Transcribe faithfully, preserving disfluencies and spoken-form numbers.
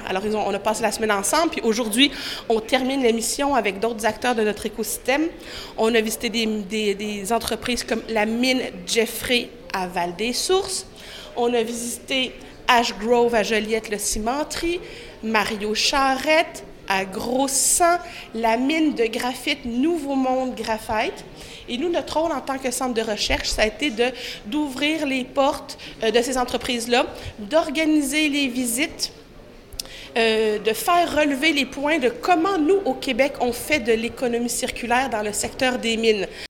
Alors, ils ont, on a passé la semaine ensemble, puis aujourd'hui, on termine l'émission avec d'autres acteurs de notre écosystème. On a visité des, des, des entreprises comme la mine Jeffrey à Val-des-Sources. On a visité Ash Grove à Joliette-le-Cimenterie, Mario Charrette à Gros-Sang, la mine de graphite Nouveau Monde Graphite. Et nous, notre rôle en tant que centre de recherche, ça a été de, d'ouvrir les portes euh, de ces entreprises-là, d'organiser les visites, euh, de faire relever les points de comment nous, au Québec, on fait de l'économie circulaire dans le secteur des mines.